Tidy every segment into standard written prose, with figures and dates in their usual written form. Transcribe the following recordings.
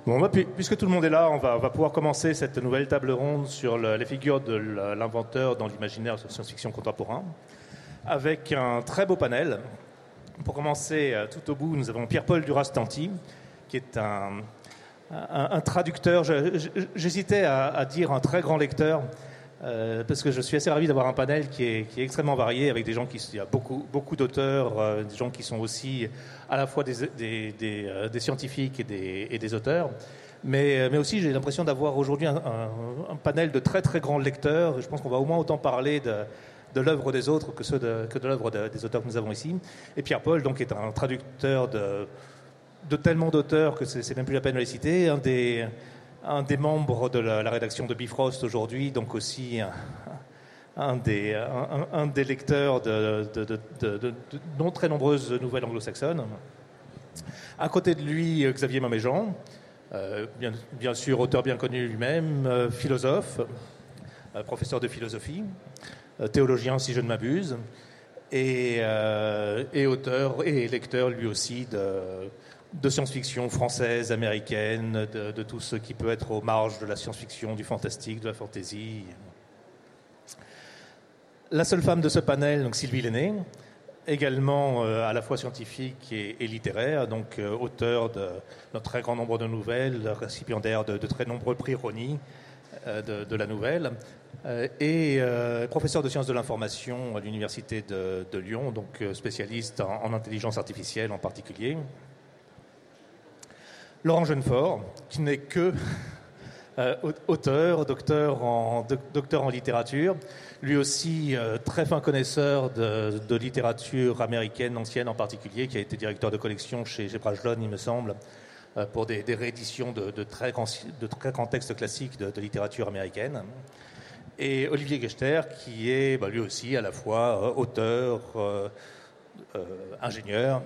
Bon, puisque tout le monde est là, on va pouvoir commencer cette nouvelle table ronde sur les figures de l'inventeur dans l'imaginaire de science-fiction contemporain, avec un très beau panel. Pour commencer, tout au bout, nous avons Pierre-Paul Durastanti, qui est un traducteur. J'hésitais à dire un très grand lecteur, parce que je suis assez ravi d'avoir un panel qui est extrêmement varié, avec des gens il y a beaucoup d'auteurs, des gens qui sont aussi à la fois des scientifiques et des auteurs, mais aussi j'ai l'impression d'avoir aujourd'hui un panel de très très grands lecteurs. Je pense qu'on va au moins autant parler de l'œuvre des autres que de l'œuvre des auteurs que nous avons ici. Et Pierre-Paul, donc, est un traducteur de tellement d'auteurs que c'est même plus la peine de les citer, un des membres de la rédaction de Bifrost aujourd'hui, donc aussi un des lecteurs de non très nombreuses nouvelles anglo-saxonnes. À côté de lui, Xavier Maméjean, bien sûr auteur bien connu lui-même, philosophe, professeur de philosophie, théologien si je ne m'abuse, et auteur et lecteur lui aussi de science-fiction française, américaine, de tout ce qui peut être aux marges de la science-fiction, du fantastique, de la fantasy. La seule femme de ce panel, donc Sylvie Lenné, également à la fois scientifique et littéraire, donc auteur d'un très grand nombre de nouvelles, récipiendaire de très nombreux prix Rony de la nouvelle, et professeur de sciences de l'information à l'université de Lyon, donc spécialiste en intelligence artificielle en particulier. Laurent Jeunefort, qui n'est que auteur, docteur en littérature, lui aussi très fin connaisseur de littérature américaine ancienne en particulier, qui a été directeur de collection chez Brajlon, il me semble, pour des rééditions de très grands textes classiques de littérature américaine. Et Olivier Gechter, qui est lui aussi à la fois auteur, ingénieur,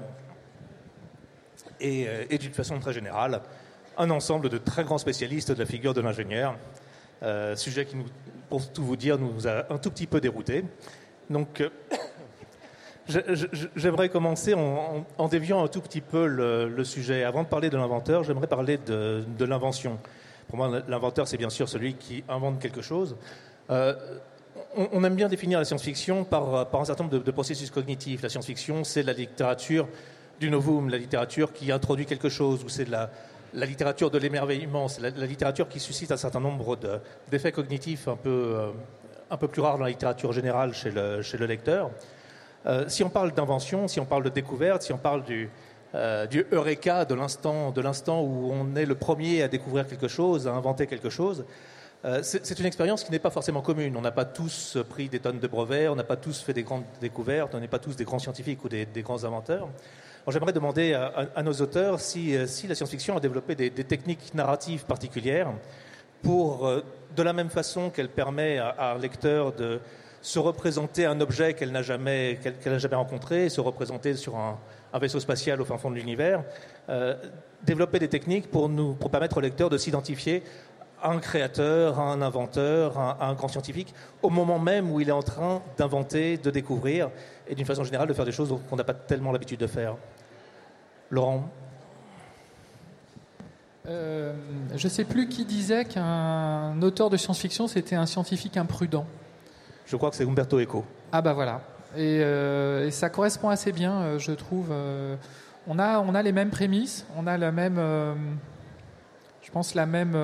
et d'une façon très générale, un ensemble de très grands spécialistes de la figure de l'ingénieur, sujet qui, pour tout vous dire, nous a un tout petit peu déroutés. Donc, j'aimerais commencer en déviant un tout petit peu le sujet. Avant de parler de l'inventeur, j'aimerais parler de l'invention. Pour moi, l'inventeur, c'est bien sûr celui qui invente quelque chose. On aime bien définir la science-fiction par un certain nombre de processus cognitifs. La science-fiction, c'est la littérature du novum, la littérature qui introduit quelque chose, ou c'est la littérature de l'émerveillement, c'est la littérature qui suscite un certain nombre d'effets cognitifs un peu plus rares dans la littérature générale chez le lecteur. Si on parle d'invention, si on parle de découverte, si on parle du eureka, de l'instant où on est le premier à découvrir quelque chose, à inventer quelque chose, c'est une expérience qui n'est pas forcément commune. On n'a pas tous pris des tonnes de brevets, on n'a pas tous fait des grandes découvertes, on n'est pas tous des grands scientifiques ou des grands inventeurs. Alors, j'aimerais demander à nos auteurs si la science-fiction a développé des techniques narratives particulières pour, de la même façon qu'elle permet à un lecteur de se représenter un objet qu'elle n'a jamais rencontré, se représenter sur un vaisseau spatial au fin fond de l'univers, développer des techniques pour permettre au lecteur de s'identifier à un créateur, à un inventeur, à un grand scientifique, au moment même où il est en train d'inventer, de découvrir, et d'une façon générale de faire des choses qu'on n'a pas tellement l'habitude de faire. Laurent ? Je ne sais plus qui disait qu'un auteur de science-fiction, c'était un scientifique imprudent. Je crois que c'est Umberto Eco. Ah bah voilà. Et ça correspond assez bien, je trouve. On a les mêmes prémices, on a la même... je pense la même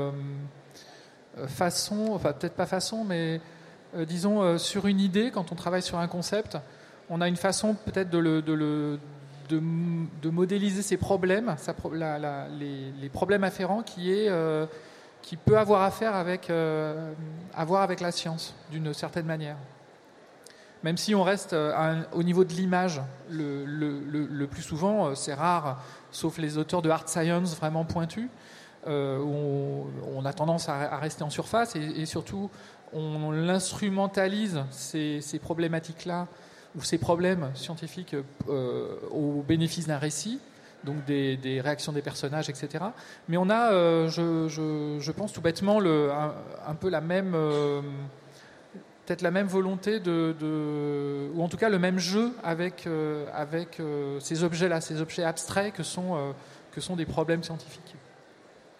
façon, enfin peut-être pas façon, mais disons sur une idée, quand on travaille sur un concept, on a une façon peut-être de modéliser ses problèmes, les problèmes afférents qui peut avoir affaire avec la science d'une certaine manière. Même si on reste au niveau de l'image, le plus souvent, c'est rare, sauf les auteurs de hard science vraiment pointus, où on a tendance à rester en surface et surtout on l'instrumentalise ces problématiques-là ou ces problèmes scientifiques au bénéfice d'un récit, donc des réactions des personnages, etc. Mais on a, je pense tout bêtement, un peu la même, peut-être la même volonté ou en tout cas le même jeu avec ces objets-là, ces objets abstraits que sont des problèmes scientifiques.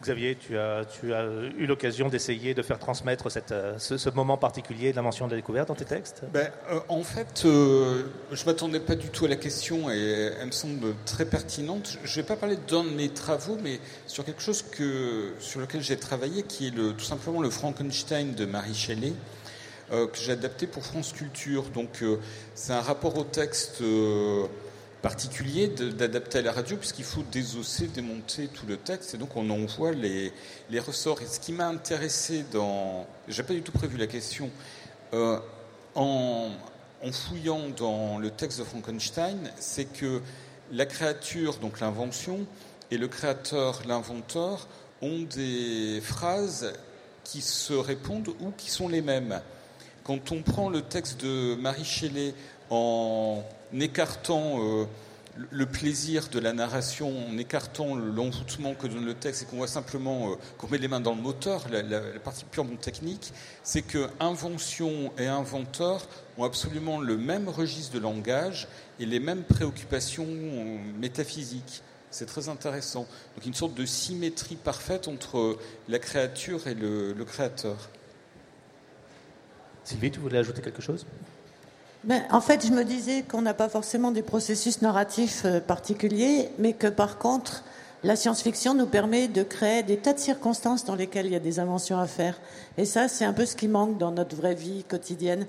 Xavier, tu as eu l'occasion d'essayer de faire transmettre ce moment particulier de l'invention de la découverte dans tes textes? En fait, je ne m'attendais pas du tout à la question et elle me semble très pertinente. Je ne vais pas parler d'un de mes travaux, mais sur quelque chose sur lequel j'ai travaillé, qui est tout simplement le Frankenstein de Mary Shelley, que j'ai adapté pour France Culture. Donc, c'est un rapport au texte particulier d'adapter à la radio, puisqu'il faut désosser, démonter tout le texte, et donc on en voit les ressorts. Et ce qui m'a intéressé j'ai pas du tout prévu la question, en fouillant dans le texte de Frankenstein, c'est que la créature, donc l'invention, et le créateur, l'inventeur, ont des phrases qui se répondent ou qui sont les mêmes. Quand on prend le texte de Mary Shelley en écartant le plaisir de la narration, en écartant l'envoûtement que donne le texte et qu'on voit simplement qu'on met les mains dans le moteur, la partie purement technique, c'est que invention et inventeur ont absolument le même registre de langage et les mêmes préoccupations métaphysiques. C'est très intéressant. Donc une sorte de symétrie parfaite entre la créature et le créateur. Sylvie, tu voulais ajouter quelque chose ? En fait, je me disais qu'on n'a pas forcément des processus narratifs particuliers, mais que par contre, la science-fiction nous permet de créer des tas de circonstances dans lesquelles il y a des inventions à faire. Et ça, c'est un peu ce qui manque dans notre vraie vie quotidienne.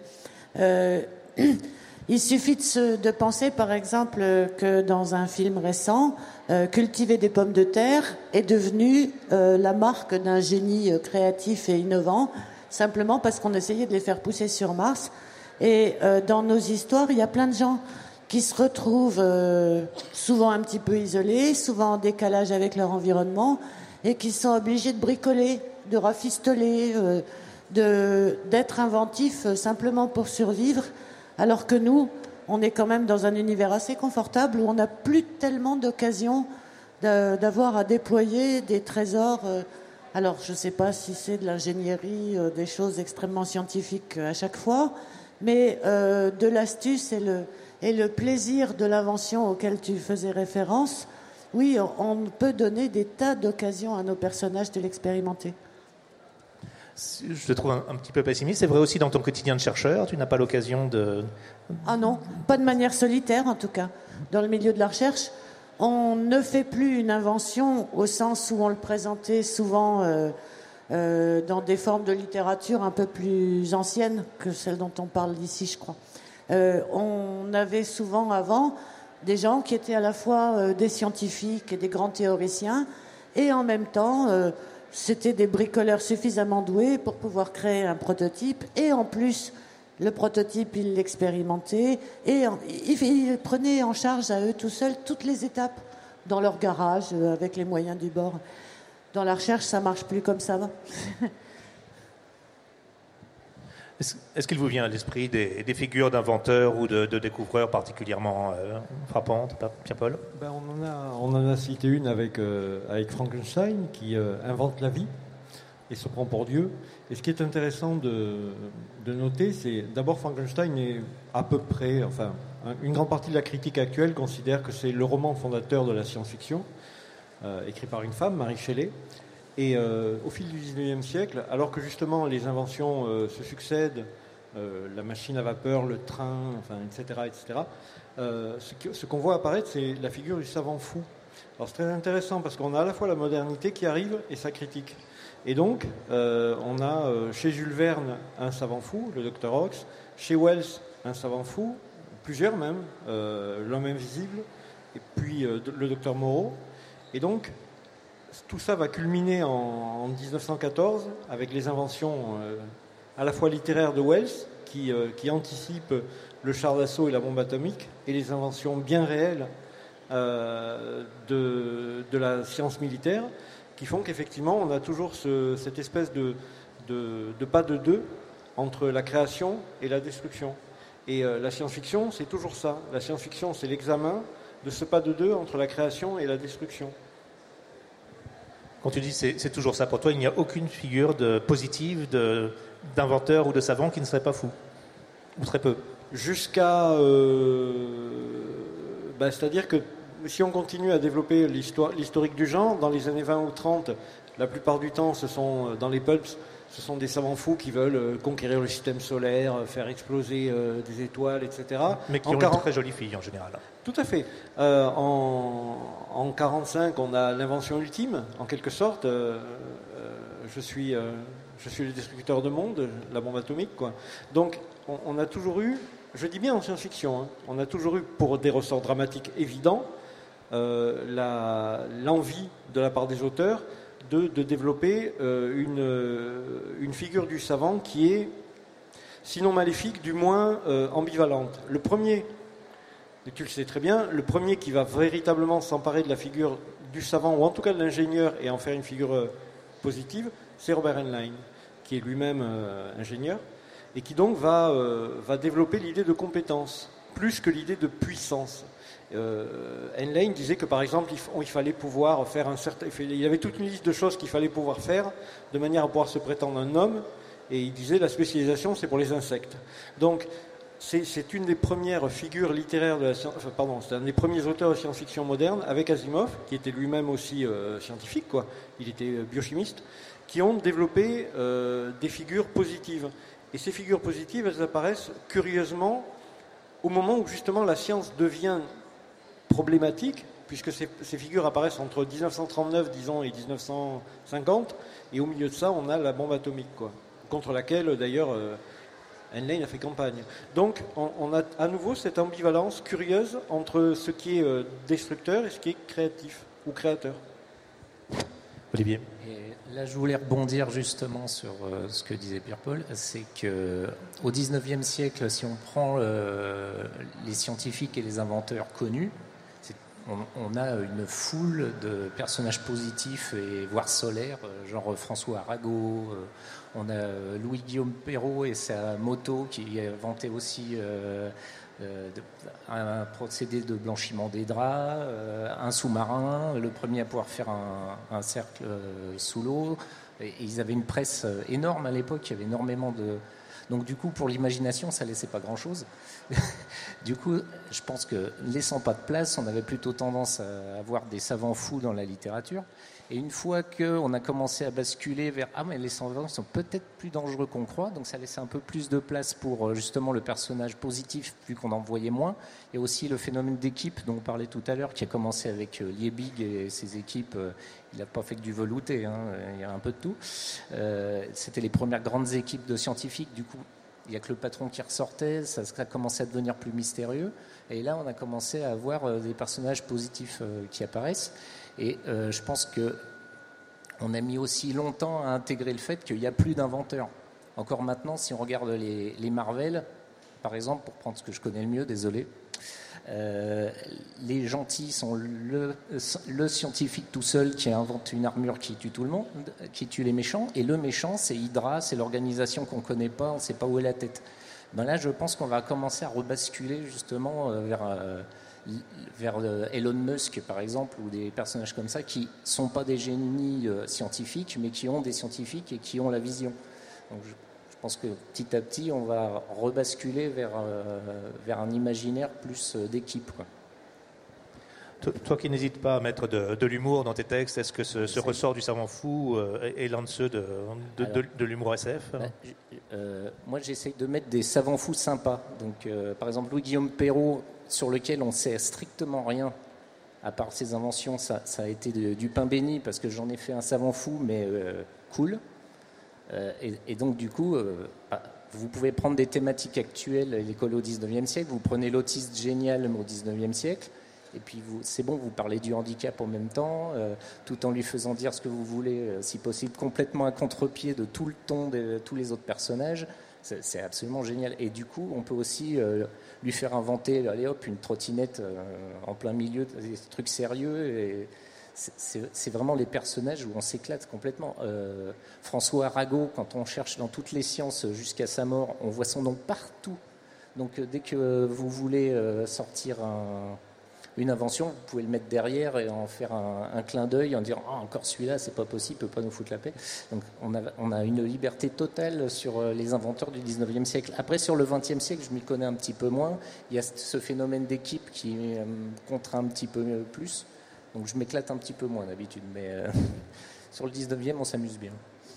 Il suffit de penser, par exemple, que dans un film récent, cultiver des pommes de terre est devenu la marque d'un génie créatif et innovant, simplement parce qu'on essayait de les faire pousser sur Mars. Et dans nos histoires, il y a plein de gens qui se retrouvent souvent un petit peu isolés, souvent en décalage avec leur environnement, et qui sont obligés de bricoler, de rafistoler, d'être inventifs simplement pour survivre, alors que nous, on est quand même dans un univers assez confortable où on n'a plus tellement d'occasion d'avoir à déployer des trésors. Alors, je ne sais pas si c'est de l'ingénierie, des choses extrêmement scientifiques à chaque fois, mais de l'astuce et le plaisir de l'invention auquel tu faisais référence, oui, on peut donner des tas d'occasions à nos personnages de l'expérimenter. Je te trouve un petit peu pessimiste. C'est vrai aussi dans ton quotidien de chercheur, tu n'as pas l'occasion de... Ah non, pas de manière solitaire en tout cas. Dans le milieu de la recherche, on ne fait plus une invention au sens où on le présentait souvent... dans des formes de littérature un peu plus anciennes que celles dont on parle ici, je crois. On avait souvent avant des gens qui étaient à la fois des scientifiques et des grands théoriciens, et en même temps, c'était des bricoleurs suffisamment doués pour pouvoir créer un prototype, et en plus, le prototype, ils l'expérimentaient, et ils prenaient en charge à eux tout seuls toutes les étapes dans leur garage, avec les moyens du bord. Dans la recherche, ça ne marche plus comme ça. Est-ce qu'il vous vient à l'esprit des figures d'inventeurs ou de découvreurs particulièrement frappantes, Pierre-Paul ? On en a cité une avec Frankenstein, qui invente la vie et se prend pour Dieu. Et ce qui est intéressant de noter, c'est d'abord Frankenstein est à peu près... une grande partie de la critique actuelle considère que c'est le roman fondateur de la science-fiction, écrit par une femme, Mary Shelley. Et au fil du XIXe siècle, alors que justement les inventions se succèdent, la machine à vapeur, le train, etc., ce qu'on voit apparaître, c'est la figure du savant fou. Alors c'est très intéressant parce qu'on a à la fois la modernité qui arrive et sa critique. Et donc, on a chez Jules Verne un savant fou, le Dr Ox, chez Wells un savant fou, plusieurs même, l'homme invisible, et puis le Dr Moreau. Et donc, tout ça va culminer en 1914 avec les inventions à la fois littéraires de Wells, qui anticipe le char d'assaut et la bombe atomique, et les inventions bien réelles de la science militaire, qui font qu'effectivement on a toujours cette espèce de pas de deux entre la création et la destruction. Et la science-fiction, c'est toujours ça. La science-fiction, c'est l'examen de ce pas de deux entre la création et la destruction. Quand tu dis c'est toujours ça pour toi, il n'y a aucune figure positive d'inventeur ou de savant qui ne serait pas fou, ou très peu. Jusqu'à, c'est-à-dire que si on continue à développer l'historique du genre, dans les années 20 ou 30, la plupart du temps, ce sont dans les pulps, ce sont des savants fous qui veulent conquérir le système solaire, faire exploser des étoiles, etc. Mais qui ont une très jolie fille en général. Tout à fait. En 1945, on a l'invention ultime, en quelque sorte. Je suis le destructeur de monde, la bombe atomique, quoi. Donc, on a toujours eu, je dis bien en science-fiction, hein, on a toujours eu, pour des ressorts dramatiques évidents, l'envie de la part des auteurs de développer une figure du savant qui est, sinon maléfique, du moins ambivalente. Le premier, et tu le sais très bien, le premier qui va véritablement s'emparer de la figure du savant, ou en tout cas de l'ingénieur, et en faire une figure positive, c'est Robert Heinlein, qui est lui-même ingénieur, et qui donc va développer l'idée de compétence, plus que l'idée de puissance. Heinlein disait que par exemple il fallait pouvoir faire il y avait toute une liste de choses qu'il fallait pouvoir faire de manière à pouvoir se prétendre un homme, et il disait la spécialisation c'est pour les insectes. Donc c'est une des premières figures littéraires de la science, c'est un des premiers auteurs de science-fiction moderne, avec Asimov, qui était lui-même aussi scientifique, quoi. Il était biochimiste, qui ont développé des figures positives. Et ces figures positives, elles apparaissent curieusement au moment où justement la science devient problématique, puisque ces figures apparaissent entre 1939, disons, et 1950, et au milieu de ça, on a la bombe atomique, quoi, contre laquelle, d'ailleurs, Heinlein a fait campagne. Donc, on a à nouveau cette ambivalence curieuse entre ce qui est destructeur et ce qui est créatif, ou créateur. Olivier. Et là, je voulais rebondir justement sur ce que disait Pierre-Paul, c'est qu'au XIXe siècle, si on prend les scientifiques et les inventeurs connus, on a une foule de personnages positifs et voire solaires, genre François Arago, on a Louis-Guillaume Perrault et sa moto qui a inventé aussi un procédé de blanchiment des draps, un sous-marin, le premier à pouvoir faire un cercle sous l'eau. Et ils avaient une presse énorme à l'époque, il y avait énormément de... Donc du coup, pour l'imagination, ça laissait pas grand-chose. Du coup, je pense que laissant pas de place, on avait plutôt tendance à avoir des savants fous dans la littérature. Et une fois qu'on a commencé à basculer vers « Ah, mais les savants sont peut-être plus dangereux qu'on croit », donc ça laissait un peu plus de place pour justement le personnage positif, vu qu'on en voyait moins. Et aussi le phénomène d'équipe dont on parlait tout à l'heure, qui a commencé avec Liebig et ses équipes. Il n'a pas fait que du velouté, hein, il y a un peu de tout. C'était les premières grandes équipes de scientifiques, du coup. Il n'y a que le patron qui ressortait, ça a commencé à devenir plus mystérieux. Et là, on a commencé à avoir des personnages positifs qui apparaissent. Et je pense qu'on a mis aussi longtemps à intégrer le fait qu'il n'y a plus d'inventeurs. Encore maintenant, si on regarde les Marvel, par exemple, pour prendre ce que je connais le mieux, désolé, les gentils sont le scientifique tout seul qui invente une armure qui tue tout le monde, qui tue les méchants, et le méchant c'est Hydra, c'est l'organisation qu'on ne connaît pas, on ne sait pas où est la tête. Ben là je pense qu'on va commencer à rebasculer justement vers Elon Musk par exemple, ou des personnages comme ça qui ne sont pas des génies scientifiques mais qui ont des scientifiques et qui ont la vision. Donc je pense que petit à petit, on va rebasculer vers un imaginaire plus d'équipe, quoi. Toi qui n'hésites pas à mettre de l'humour dans tes textes, est-ce que ce ressort du savant fou est l'un de ceux de l'humour SF? Moi, j'essaye de mettre des savants fous sympas. Donc, par exemple, Louis-Guillaume Perrault, sur lequel on ne sait strictement rien, à part ses inventions, ça a été du pain béni, parce que j'en ai fait un savant fou, mais cool. Et donc, du coup, vous pouvez prendre des thématiques actuelles et les coller au 19e siècle. Vous prenez l'autiste génial au 19e siècle. Et puis, c'est bon, vous parlez du handicap en même temps, tout en lui faisant dire ce que vous voulez, si possible, complètement à contre-pied de tout le ton de tous les autres personnages. C'est absolument génial. Et du coup, on peut aussi lui faire inventer, allez hop, une trottinette en plein milieu, des trucs sérieux. Et c'est vraiment les personnages où on s'éclate complètement. François Arago, quand on cherche dans toutes les sciences jusqu'à sa mort, on voit son nom partout. Donc dès que vous voulez sortir une invention, vous pouvez le mettre derrière et en faire un clin d'œil en disant encore celui-là, c'est pas possible, il peut pas nous foutre la paix. Donc on a une liberté totale sur les inventeurs du 19e siècle. Après, sur le 20e siècle, je m'y connais un petit peu moins. Il y a ce phénomène d'équipe qui me contraint un petit peu plus. Donc je m'éclate un petit peu moins d'habitude. Mais sur le 19e, on s'amuse bien.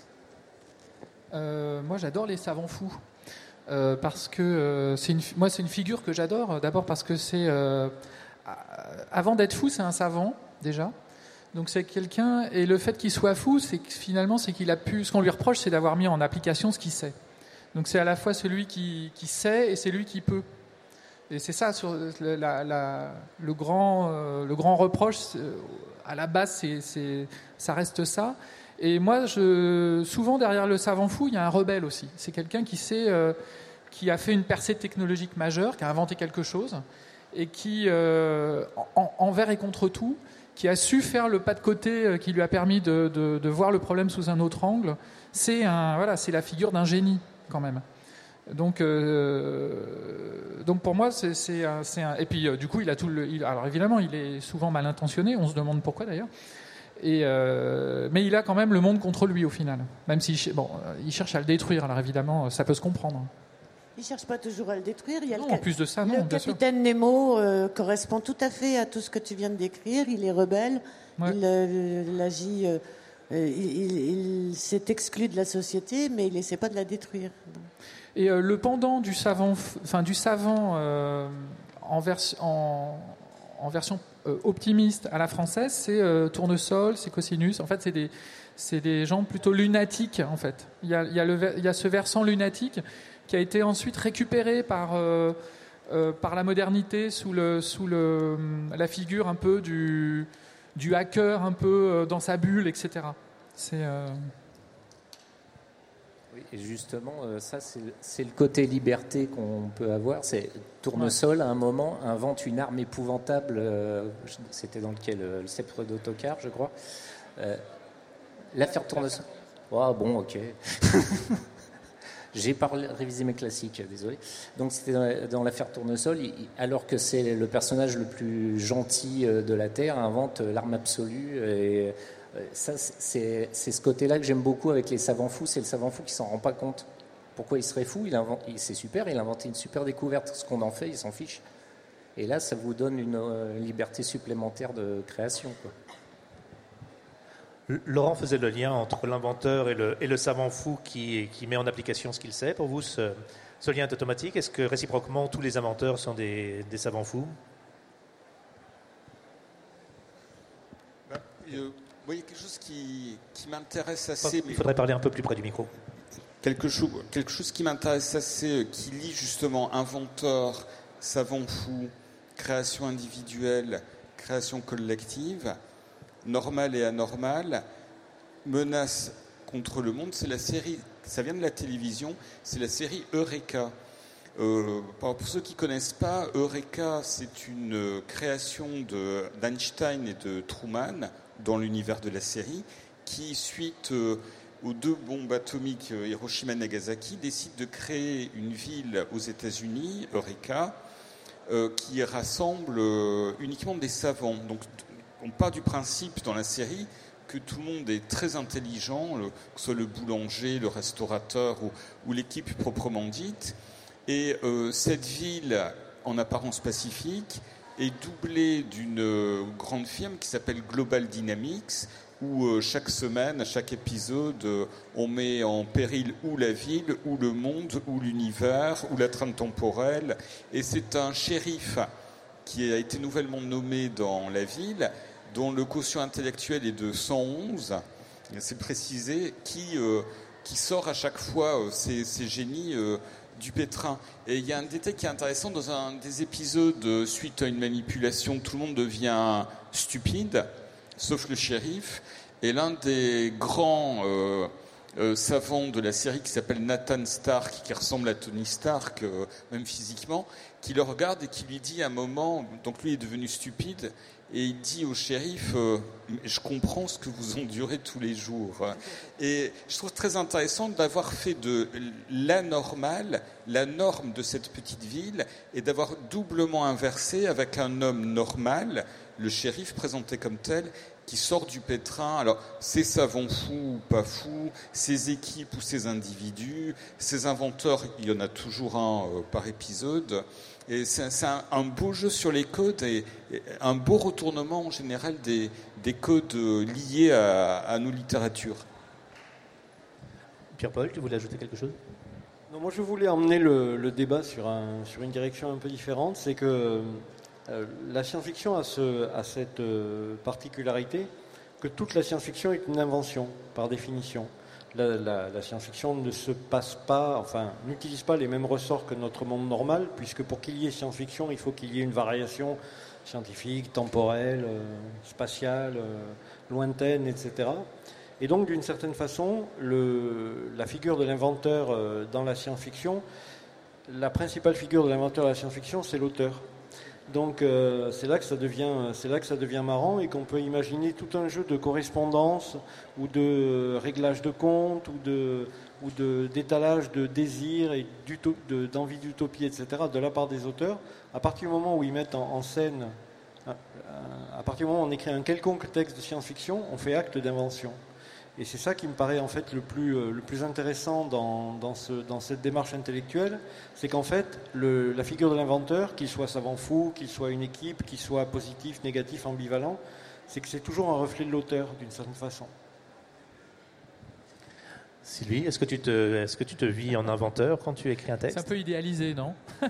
Moi, j'adore les savants fous. Parce que c'est une figure que j'adore. D'abord parce que c'est... avant d'être fou, c'est un savant, déjà. Donc c'est quelqu'un... Et le fait qu'il soit fou, c'est que finalement, c'est qu'il a pu... Ce qu'on lui reproche, c'est d'avoir mis en application ce qu'il sait. Donc c'est à la fois celui qui sait et c'est lui qui peut. Et c'est ça, le grand reproche, à la base, ça reste ça. Et moi, souvent, derrière le savant fou, il y a un rebelle aussi. C'est quelqu'un qui a fait une percée technologique majeure, qui a inventé quelque chose, et qui, envers et contre tout, qui a su faire le pas de côté qui lui a permis de voir le problème sous un autre angle. C'est la figure d'un génie, quand même. Donc pour moi, c'est un... Et puis, du coup, alors évidemment, il est souvent mal intentionné, on se demande pourquoi d'ailleurs. Mais il a quand même le monde contre lui au final. Même s'il il cherche à le détruire, alors évidemment, ça peut se comprendre. Il ne cherche pas toujours à le détruire. En plus de ça, non, le capitaine Nemo correspond tout à fait à tout ce que tu viens de décrire. Il est rebelle, ouais. Il agit, il s'est exclu de la société, mais il n'essaie pas de la détruire. Et le pendant du savant en version optimiste à la française, c'est Tournesol, c'est Cosinus. En fait, c'est des gens plutôt lunatiques. En fait, il y a ce versant lunatique qui a été ensuite récupéré par la modernité sous la figure un peu du hacker, un peu dans sa bulle, etc. Oui, et justement, ça, c'est le côté liberté qu'on peut avoir. C'est Tournesol, à un moment, invente une arme épouvantable. C'était dans le sceptre d'Ottokar, je crois. L'affaire Tournesol. Oh, bon, ok. J'ai pas révisé mes classiques, désolé. Donc c'était dans l'affaire Tournesol, alors que c'est le personnage le plus gentil de la Terre, invente l'arme absolue. Et ça, c'est ce côté-là que j'aime beaucoup avec les savants fous. C'est le savant fou qui s'en rend pas compte. Pourquoi il serait fou ? C'est super, il a inventé une super découverte. Ce qu'on en fait, il s'en fiche. Et là, ça vous donne une liberté supplémentaire de création, quoi. Laurent faisait le lien entre l'inventeur et le savant fou qui met en application ce qu'il sait. Pour vous, ce lien est automatique. Est-ce que réciproquement, tous les inventeurs sont des savants fous ? Oui, quelque chose qui m'intéresse assez. Il faudrait parler un peu plus près du micro. Quelque chose qui m'intéresse assez, qui lie justement inventeur, savant fou, création individuelle, création collective, normal et anormal, menace contre le monde, c'est la série, ça vient de la télévision, c'est la série Eureka. Pour ceux qui ne connaissent pas, Eureka, c'est une création d'Einstein et de Truman dans l'univers de la série, qui, suite aux 2 bombes atomiques Hiroshima et Nagasaki, décide de créer une ville aux États-Unis, Eureka, qui rassemble uniquement des savants. Donc, on part du principe dans la série que tout le monde est très intelligent, que ce soit le boulanger, le restaurateur ou l'équipe proprement dite. Et cette ville, en apparence pacifique, est doublée d'une grande firme qui s'appelle Global Dynamics, où chaque semaine, à chaque épisode, on met en péril ou la ville, ou le monde, ou l'univers, ou la trame temporelle. Et c'est un shérif qui a été nouvellement nommé dans la ville, dont le quotient intellectuel est de 111, c'est précisé, qui sort à chaque fois ces génies du pétrin. Et il y a un détail qui est intéressant, dans un des épisodes, suite à une manipulation, tout le monde devient stupide, sauf le shérif, et l'un des grands savant de la série qui s'appelle Nathan Stark, qui ressemble à Tony Stark, même physiquement, qui le regarde et qui lui dit à un moment, donc lui est devenu stupide, et il dit au shérif je comprends ce que vous endurez tous les jours. Et je trouve très intéressant d'avoir fait de l'anormal la norme de cette petite ville et d'avoir doublement inversé avec un homme normal, le shérif présenté comme tel, qui sort du pétrin. Alors, ces savants fous ou pas fous, ces équipes ou ces individus, ces inventeurs, il y en a toujours un par épisode. Et c'est un beau jeu sur les codes et un beau retournement en général des codes liés à nos littératures. Pierre-Paul, tu voulais ajouter quelque chose ? Non, moi je voulais emmener le débat sur une direction un peu différente. C'est que la science-fiction a cette particularité que toute la science-fiction est une invention, par définition. La science-fiction ne se passe pas, enfin, n'utilise pas les mêmes ressorts que notre monde normal, puisque pour qu'il y ait science-fiction, il faut qu'il y ait une variation scientifique, temporelle, spatiale, lointaine, etc. Et donc, d'une certaine façon, la figure de l'inventeur dans la science-fiction, la principale figure de l'inventeur de la science-fiction, c'est l'auteur. Donc c'est là que ça devient marrant et qu'on peut imaginer tout un jeu de correspondance ou de réglage de compte ou d'étalage de désir et d'envie d'utopie, etc. de la part des auteurs. À partir du moment où ils mettent en scène, à partir du moment où on écrit un quelconque texte de science-fiction, on fait acte d'invention. Et c'est ça qui me paraît en fait le plus intéressant dans cette démarche intellectuelle, c'est qu'en fait la figure de l'inventeur, qu'il soit savant fou, qu'il soit une équipe, qu'il soit positif, négatif, ambivalent, c'est que c'est toujours un reflet de l'auteur d'une certaine façon. Sylvie, est-ce que tu te vis en inventeur quand tu écris un texte ? C'est un peu idéalisé, non ?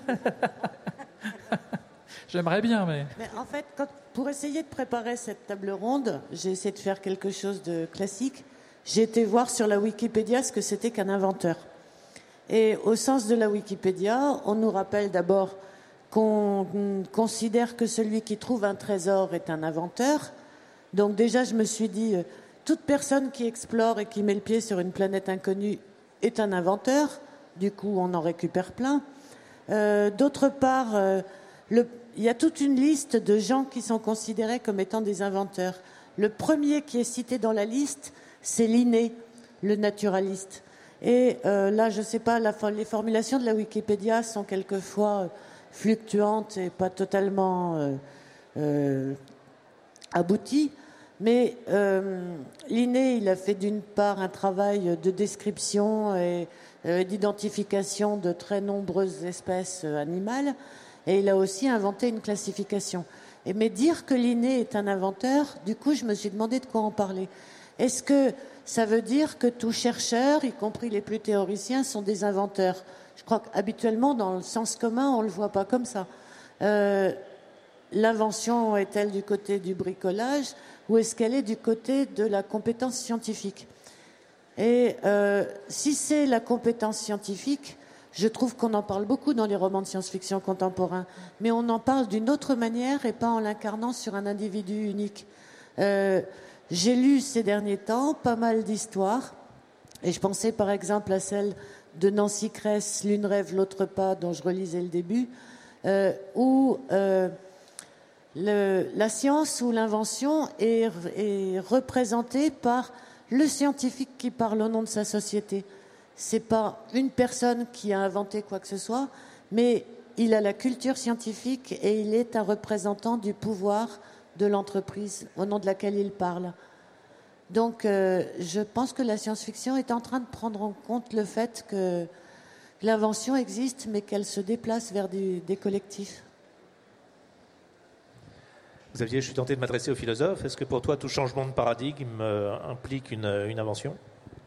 J'aimerais bien, mais en fait, pour essayer de préparer cette table ronde, j'ai essayé de faire quelque chose de classique. J'ai été voir sur la Wikipédia ce que c'était qu'un inventeur. Et au sens de la Wikipédia, on nous rappelle d'abord qu'on considère que celui qui trouve un trésor est un inventeur. Donc déjà, je me suis dit, toute personne qui explore et qui met le pied sur une planète inconnue est un inventeur. Du coup, on en récupère plein. D'autre part, il y a toute une liste de gens qui sont considérés comme étant des inventeurs. Le premier qui est cité dans la liste, c'est Linné, le naturaliste. Et là, je ne sais pas, les formulations de la Wikipédia sont quelquefois fluctuantes et pas totalement abouties. Mais Linné, il a fait d'une part un travail de description et d'identification de très nombreuses espèces animales, et il a aussi inventé une classification. Mais dire que Linné est un inventeur, du coup, je me suis demandé de quoi en parler. Est-ce que ça veut dire que tous chercheurs, y compris les plus théoriciens, sont des inventeurs ? Je crois qu'habituellement, dans le sens commun, on ne le voit pas comme ça. L'invention est-elle du côté du bricolage ou est-ce qu'elle est du côté de la compétence scientifique ? Et si c'est la compétence scientifique, je trouve qu'on en parle beaucoup dans les romans de science-fiction contemporains, mais on en parle d'une autre manière et pas en l'incarnant sur un individu unique. J'ai lu ces derniers temps pas mal d'histoires, et je pensais par exemple à celle de Nancy Kress, L'une rêve, l'autre pas, dont je relisais le début, où la science ou l'invention est représentée par le scientifique qui parle au nom de sa société. C'est pas une personne qui a inventé quoi que ce soit, mais il a la culture scientifique et il est un représentant du pouvoir de l'entreprise au nom de laquelle il parle. Donc je pense que la science-fiction est en train de prendre en compte le fait que l'invention existe, mais qu'elle se déplace vers des collectifs. Xavier, je suis tenté de m'adresser aux philosophes. Est-ce que pour toi, tout changement de paradigme implique une invention ?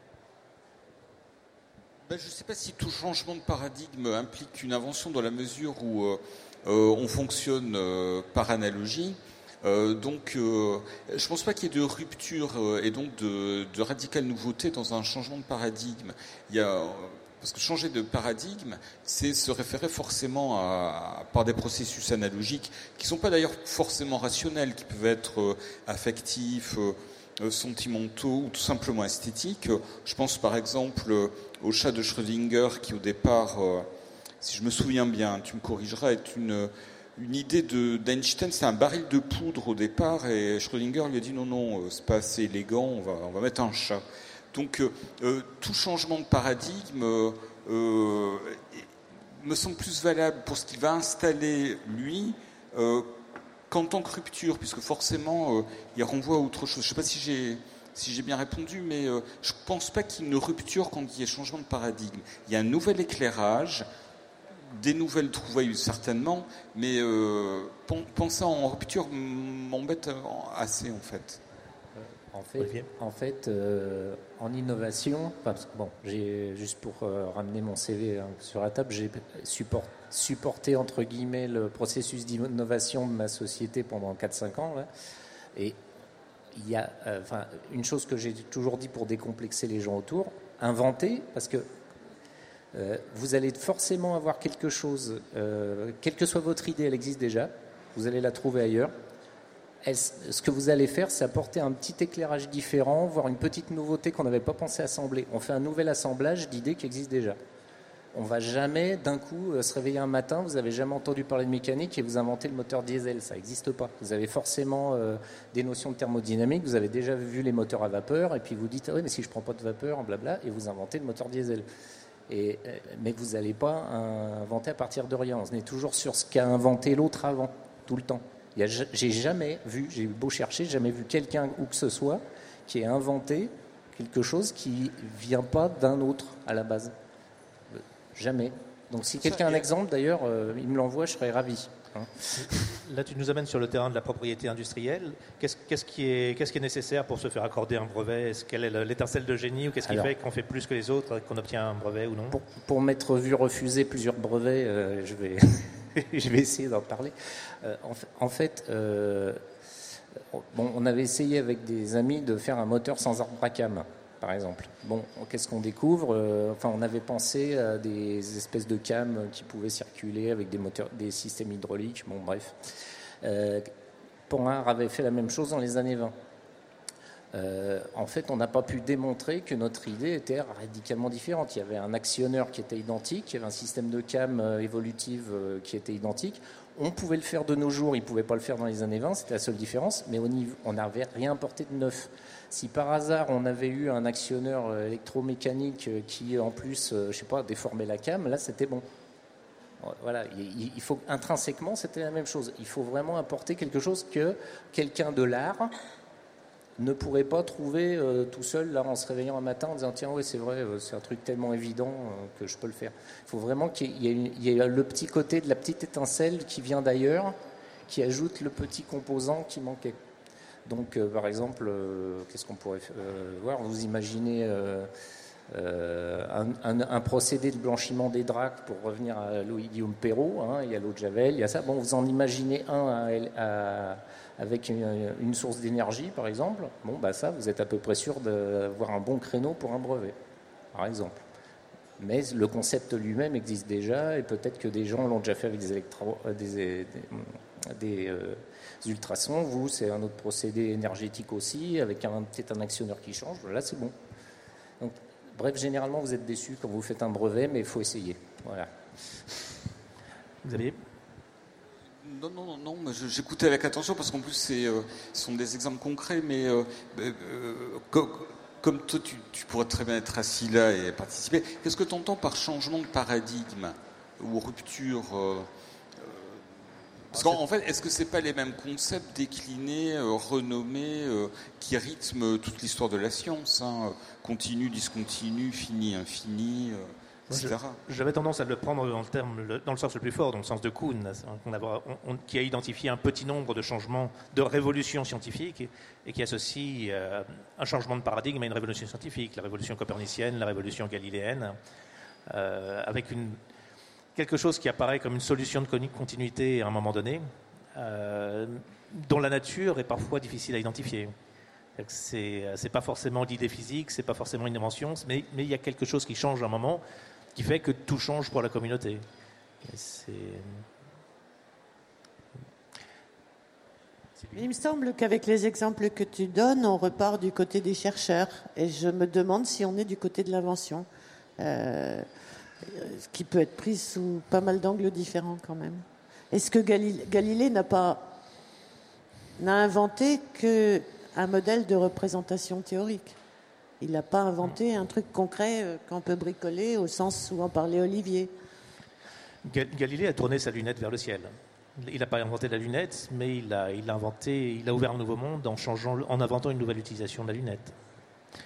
Je ne sais pas si tout changement de paradigme implique une invention dans la mesure où on fonctionne par analogie. Donc, je ne pense pas qu'il y ait de rupture et donc de radicale nouveauté dans un changement de paradigme. Parce que changer de paradigme, c'est se référer forcément par des processus analogiques qui ne sont pas d'ailleurs forcément rationnels, qui peuvent être affectifs, sentimentaux ou tout simplement esthétiques. Je pense par exemple au chat de Schrödinger qui au départ, si je me souviens bien, tu me corrigeras, est une idée d'Einstein, c'est un baril de poudre au départ, et Schrödinger lui a dit non, c'est pas assez élégant, on va mettre un chat. Donc tout changement de paradigme me semble plus valable pour ce qu'il va installer lui qu'en tant que rupture, puisque forcément il renvoie à autre chose. Je ne sais pas si j'ai bien répondu, mais je ne pense pas qu'il y ait une rupture quand il y a changement de paradigme. Il y a un nouvel éclairage, des nouvelles trouvailles certainement, mais penser en rupture m'embête assez en fait. En innovation, juste pour ramener mon CV sur la table, j'ai supporté entre guillemets le processus d'innovation de ma société pendant 4-5 ans. Là, et il y a une chose que j'ai toujours dit pour décomplexer les gens autour, inventer, parce que vous allez forcément avoir quelque chose, quelle que soit votre idée, elle existe déjà, vous allez la trouver ailleurs. Ce que vous allez faire, c'est apporter un petit éclairage différent, voire une petite nouveauté qu'on n'avait pas pensé assembler. On fait un nouvel assemblage d'idées qui existent déjà. On ne va jamais, d'un coup, se réveiller un matin, vous n'avez jamais entendu parler de mécanique et vous inventez le moteur diesel. Ça n'existe pas. Vous avez forcément des notions de thermodynamique, vous avez déjà vu les moteurs à vapeur, et puis vous dites, oui, mais si je ne prends pas de vapeur, blabla, et vous inventez le moteur diesel. Mais vous n'allez pas inventer à partir de rien. On est toujours sur ce qu'a inventé l'autre avant, tout le temps. J'ai jamais vu, j'ai beau chercher, jamais vu quelqu'un ou que ce soit qui ait inventé quelque chose qui ne vient pas d'un autre à la base. Jamais. Donc si quelqu'un a un exemple, d'ailleurs, il me l'envoie, je serais ravi. Là, tu nous amènes sur le terrain de la propriété industrielle. Qu'est-ce qui est nécessaire pour se faire accorder un brevet? Quelle est l'étincelle de génie, ou qu'est-ce qui fait qu'on fait plus que les autres, qu'on obtient un brevet ou non? Pour m'être vu refuser plusieurs brevets, je vais... je vais essayer d'en parler. On avait essayé avec des amis de faire un moteur sans arbre à cam, par exemple. Bon, qu'est-ce qu'on découvre? On avait pensé à des espèces de cams qui pouvaient circuler avec des systèmes hydrauliques. Bon, bref. Poincaré avait fait la même chose dans les années 20. On n'a pas pu démontrer que notre idée était radicalement différente. Il y avait un actionneur qui était identique, il y avait un système de cam évolutive qui était identique. On pouvait le faire de nos jours, il ne pouvait pas le faire dans les années 20, c'était la seule différence, mais on n'avait rien apporté de neuf. Si par hasard on avait eu un actionneur électromécanique qui en plus, déformait la cam, là c'était bon. Voilà, il faut intrinsèquement c'était la même chose. Il faut vraiment apporter quelque chose que quelqu'un de l'art ne pourrait pas trouver tout seul là en se réveillant un matin en disant tiens oui c'est vrai, c'est un truc tellement évident que je peux le faire. Il faut vraiment qu'il y ait le petit côté de la petite étincelle qui vient d'ailleurs, qui ajoute le petit composant qui manquait. Donc par exemple, qu'est-ce qu'on pourrait voir? Vous imaginez un procédé de blanchiment des draps, pour revenir à Louis-Guillaume Perrault, il y a l'eau de Javel, il y a ça. Bon, vous en imaginez avec une source d'énergie, par exemple. Bon, ça, vous êtes à peu près sûr d'avoir un bon créneau pour un brevet, par exemple. Mais le concept lui-même existe déjà, et peut-être que des gens l'ont déjà fait avec des ultrasons. Vous, c'est un autre procédé énergétique aussi, avec peut-être un actionneur qui change. Là, c'est bon. Donc, bref, généralement, vous êtes déçus quand vous faites un brevet, mais il faut essayer. Voilà. Xavier ? Non, j'écoutais avec attention parce qu'en plus, ce sont des exemples concrets, mais comme toi, tu pourrais très bien être assis là et participer. Qu'est-ce que tu entends par changement de paradigme ou rupture Parce qu'en fait, est-ce que c'est pas les mêmes concepts déclinés, renommés, qui rythment toute l'histoire de la science, continu, discontinu, fini, infini, etc. J'avais tendance à le prendre dans le sens le plus fort, dans le sens de Kuhn, qui a identifié un petit nombre de changements, de révolutions scientifiques, et qui associe un changement de paradigme à une révolution scientifique, la révolution copernicienne, la révolution galiléenne, avec quelque chose qui apparaît comme une solution de continuité à un moment donné, dont la nature est parfois difficile à identifier. C'est pas forcément l'idée physique, c'est pas forcément une invention, mais il y a quelque chose qui change à un moment, qui fait que tout change pour la communauté. Il me semble qu'avec les exemples que tu donnes, on repart du côté des chercheurs. Et je me demande si on est du côté de l'invention, qui peut être prise sous pas mal d'angles différents quand même. Est-ce que Galilée n'a inventé qu'un modèle de représentation théorique? Il n'a pas inventé un truc concret qu'on peut bricoler au sens souvent parlait Olivier. Galilée a tourné sa lunette vers le ciel. Il n'a pas inventé la lunette, mais il a ouvert un nouveau monde en inventant une nouvelle utilisation de la lunette. Olivier ?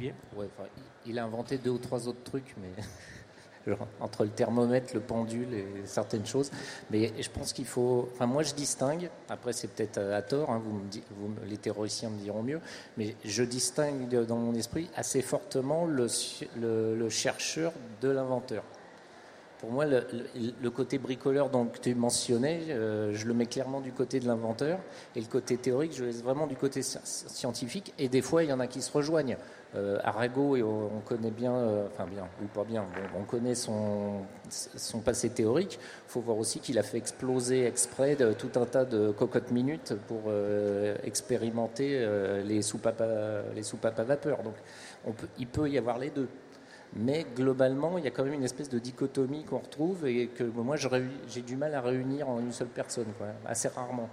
Ouais, il a inventé 2 ou 3 autres trucs, mais genre, entre le thermomètre, le pendule et certaines choses. Mais je pense qu'il faut... Enfin, moi, je distingue, après c'est peut-être à tort, hein, les théoriciens me diront mieux, mais je distingue dans mon esprit assez fortement le chercheur de l'inventeur. Pour moi, le côté bricoleur dont tu mentionnais, je le mets clairement du côté de l'inventeur, et le côté théorique, je le laisse vraiment du côté scientifique, et des fois, il y en a qui se rejoignent. Arago, on connaît bien, enfin bien ou pas bien, bon, on connaît son passé théorique. Il faut voir aussi qu'il a fait exploser exprès tout un tas de cocottes minutes pour expérimenter les soupapes à vapeur. Donc il peut y avoir les deux. Mais globalement, il y a quand même une espèce de dichotomie qu'on retrouve et que moi j'ai du mal à réunir en une seule personne, quoi, assez rarement.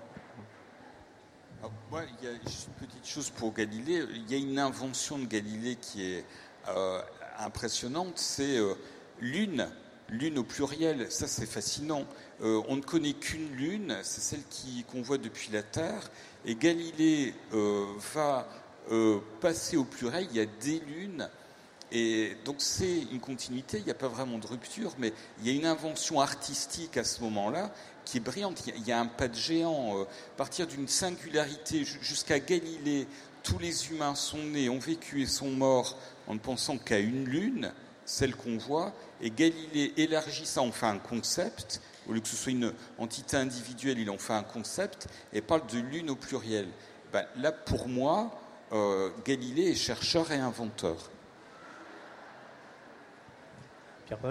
Alors, moi, il y a juste une petite chose pour Galilée. Il y a une invention de Galilée qui est impressionnante, c'est lune au pluriel. Ça, c'est fascinant. On ne connaît qu'une lune, c'est celle qu'on voit depuis la Terre. Et Galilée va passer au pluriel. Il y a des lunes. Et donc c'est une continuité, il n'y a pas vraiment de rupture, mais il y a une invention artistique à ce moment-là qui est brillante. Il y a un pas de géant. À partir d'une singularité jusqu'à Galilée, tous les humains sont nés, ont vécu et sont morts en ne pensant qu'à une lune, celle qu'on voit, et Galilée élargit ça, en fait un concept, au lieu que ce soit une entité individuelle, il en fait un concept, et parle de lune au pluriel. Ben, là, pour moi, Galilée est chercheur et inventeur. Pierre-Paul ?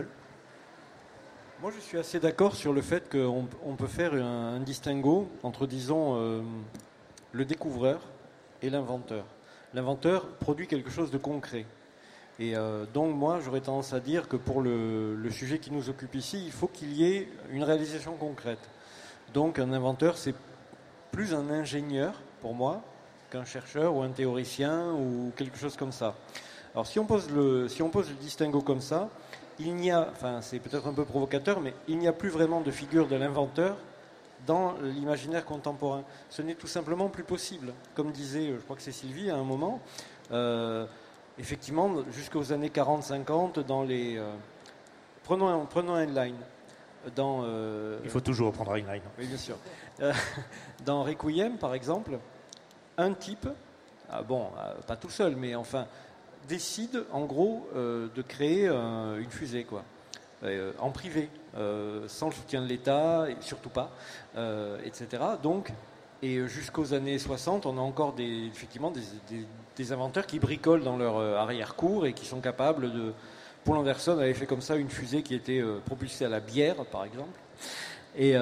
Moi, je suis assez d'accord sur le fait qu'on peut faire un distinguo entre, disons, le découvreur et l'inventeur. L'inventeur produit quelque chose de concret. Et donc, moi, j'aurais tendance à dire que pour le sujet qui nous occupe ici, il faut qu'il y ait une réalisation concrète. Donc, un inventeur, c'est plus un ingénieur, pour moi, qu'un chercheur ou un théoricien ou quelque chose comme ça. Alors, si on pose le distinguo comme ça, c'est peut-être un peu provocateur, mais il n'y a plus vraiment de figure de l'inventeur dans l'imaginaire contemporain. Ce n'est tout simplement plus possible. Comme disait, je crois que c'est Sylvie à un moment, effectivement, jusqu'aux années 40-50, dans les... Prenons un Heinlein. Il faut toujours prendre Heinlein. Oui, bien sûr. Dans Requiem, par exemple, un type, pas tout seul, mais enfin... décide en gros de créer une fusée, quoi, en privé, sans le soutien de l'État, et surtout pas, etc. Donc, et jusqu'aux années 60, on a encore des inventeurs qui bricolent dans leur arrière-cour et qui sont capables de... Paul Anderson avait fait comme ça une fusée qui était propulsée à la bière, par exemple, et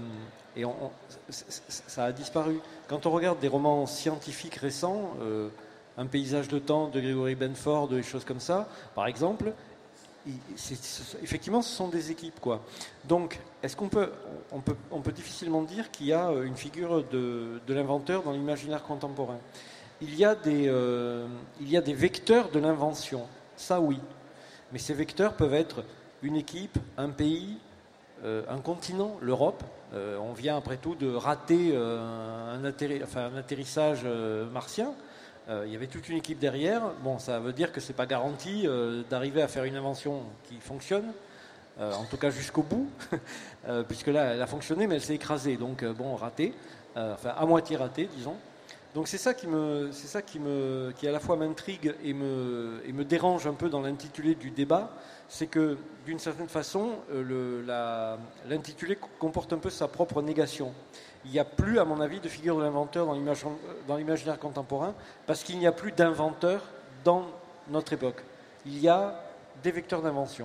ça a disparu. Quand on regarde des romans scientifiques récents, Un paysage de temps de Gregory Benford, des choses comme ça, par exemple, effectivement, ce sont des équipes, quoi. Donc, est-ce qu'on peut difficilement dire qu'il y a une figure de l'inventeur dans l'imaginaire contemporain. Il y a des vecteurs de l'invention, ça oui. Mais ces vecteurs peuvent être une équipe, un pays, un continent, l'Europe. On vient après tout de rater un atterrissage martien. Il y avait toute une équipe derrière. Bon, ça veut dire que c'est pas garanti d'arriver à faire une invention qui fonctionne, en tout cas jusqu'au bout, puisque là, elle a fonctionné, mais elle s'est écrasée. Donc, raté, à moitié raté, disons. Donc c'est ça qui à la fois m'intrigue et me dérange un peu dans l'intitulé du débat, c'est que d'une certaine façon l'intitulé comporte un peu sa propre négation. Il n'y a plus, à mon avis, de figure de l'inventeur dans l'imaginaire contemporain parce qu'il n'y a plus d'inventeur dans notre époque. Il y a des vecteurs d'invention.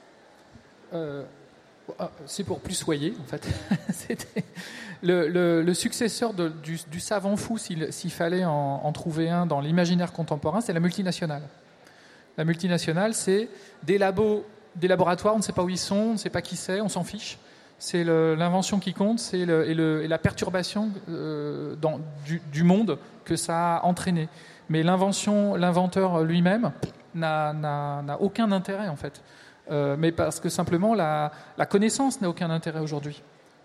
C'est pour plus soyer, en fait. C'était le successeur du savant fou, s'il fallait en trouver un dans l'imaginaire contemporain, c'est la multinationale. La multinationale, c'est des laboratoires, on ne sait pas où ils sont, on ne sait pas qui c'est, on s'en fiche. C'est l'invention qui compte, et la perturbation du monde que ça a entraîné. Mais l'inventeur lui-même n'a aucun intérêt en fait. Mais parce que simplement la connaissance n'a aucun intérêt aujourd'hui.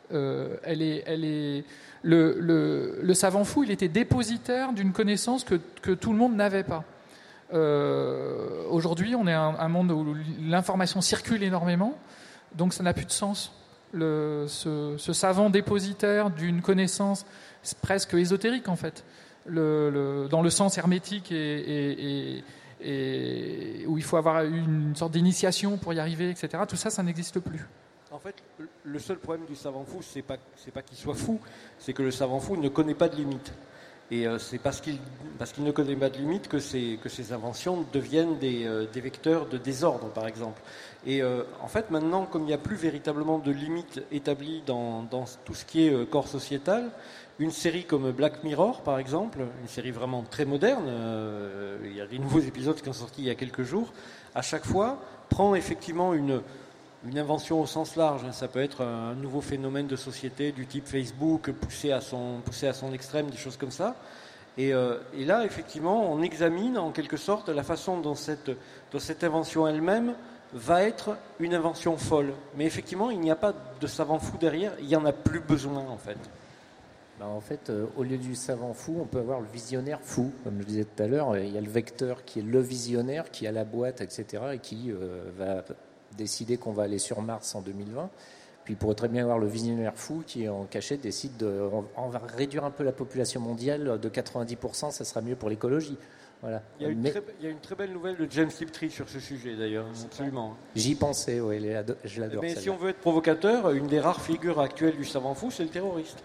Le savant fou, il était dépositaire d'une connaissance que tout le monde n'avait pas. Aujourd'hui, on est un monde où l'information circule énormément, donc ça n'a plus de sens. Ce savant dépositaire d'une connaissance presque ésotérique en fait, dans le sens hermétique et où il faut avoir une sorte d'initiation pour y arriver, etc. Tout ça, ça n'existe plus. En fait, le seul problème du savant fou, c'est pas qu'il soit fou, c'est que le savant fou ne connaît pas de limites. Et c'est parce qu'il ne connaît pas de limites que ses inventions deviennent des vecteurs de désordre, par exemple. Et en fait, maintenant, comme il n'y a plus véritablement de limites établies dans tout ce qui est corps sociétal, une série comme Black Mirror, par exemple, une série vraiment très moderne, il y a des nouveaux épisodes qui sont sortis il y a quelques jours, à chaque fois, prend effectivement une invention au sens large. Ça peut être un nouveau phénomène de société du type Facebook poussé à son extrême, des choses comme ça. Et là, effectivement, on examine en quelque sorte la façon dont cette invention elle-même va être une invention folle. Mais effectivement, il n'y a pas de savant fou derrière, il n'y en a plus besoin en fait. En fait, au lieu du savant fou, on peut avoir le visionnaire fou. Comme je disais tout à l'heure, il y a le vecteur qui est le visionnaire, qui a la boîte, etc., et qui va décider qu'on va aller sur Mars en 2020. Puis il pourrait très bien avoir le visionnaire fou qui, en cachette, décide on va réduire un peu la population mondiale de 90%, ça sera mieux pour l'écologie. Voilà. Il y a une très belle nouvelle de James Tiptree sur ce sujet, d'ailleurs, absolument. J'y pensais, oui, je l'adore. Mais si on veut être provocateur, une des rares figures actuelles du savant fou, c'est le terroriste.